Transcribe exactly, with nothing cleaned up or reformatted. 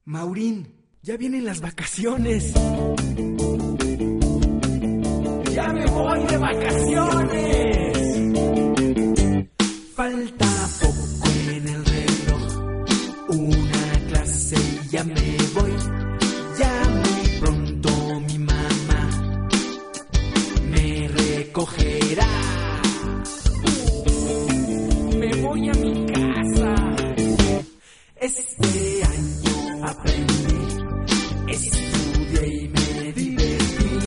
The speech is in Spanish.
Maurín, ya vienen las vacaciones. ¡Ya me voy de vacaciones!